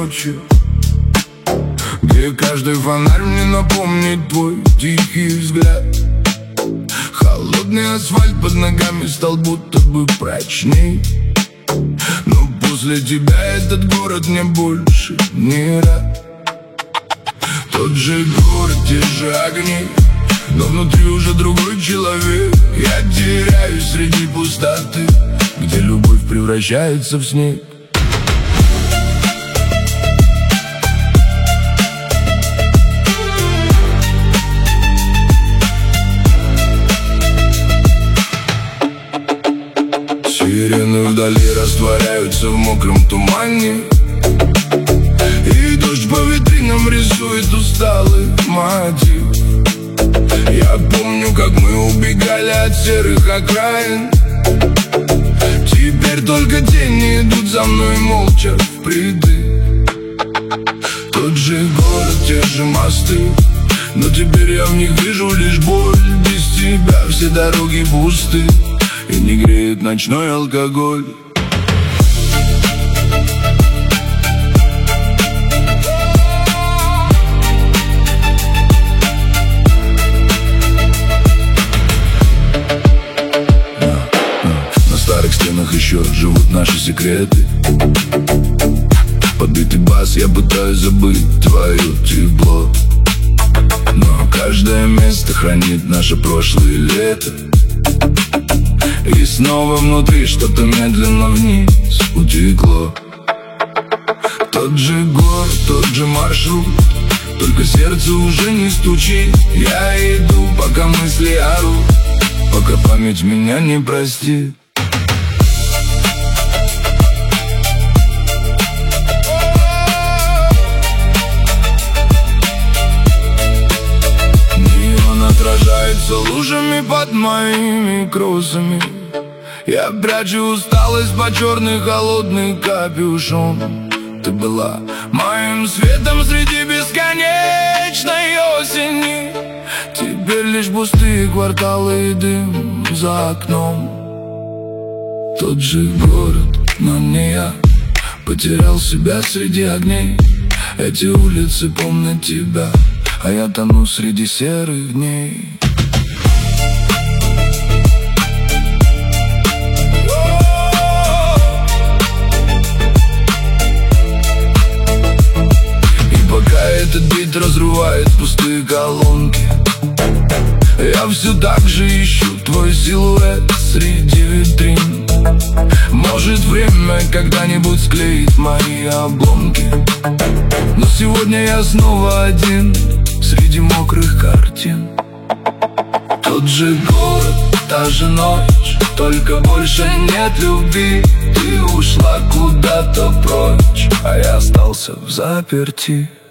ночи, где каждый фонарь мне напомнит твой тихий взгляд. Холодный асфальт под ногами стал будто бы прочней, но после тебя этот город мне больше не рад. Тот же город, те же огни, но внутри уже другой человек. Я теряюсь среди пустоты, где любовь превращается в снег. Сирены вдали растворяются в мокром тумане, и дождь по витринам рисует усталый мотив. Я помню, как мы убегали от серых окраин. Теперь только тени идут за мной молча впритык. Тот же город, те же мосты, но теперь я в них вижу лишь боль. Без тебя все дороги пусты, и не греет ночной алкоголь. На старых стенах еще живут наши секреты. Подбитый бас, я пытаюсь забыть твое тепло, но каждое место хранит наше прошлое лето. И снова внутри что-то медленно вниз утекло. Тот же город, тот же маршрут, только сердце уже не стучит. Я иду, пока мысли орут, пока память меня не простит. Неон отражается лужами под моими кроссами. Я прячу усталость под черный холодный капюшон. Ты была моим светом среди бесконечной осени. Теперь лишь пустые кварталы и дым за окном. Тот же город, но не я. Потерял себя среди огней. Эти улицы помнят тебя, а я тону среди серых дней. Этот бит разрывает пустые колонки. Я все так же ищу твой силуэт среди витрин. Может, время когда-нибудь склеит мои обломки, но сегодня я снова один среди мокрых картин. Тот же город, та же ночь, только больше нет любви. Ты ушла куда-то прочь, а я остался взаперти.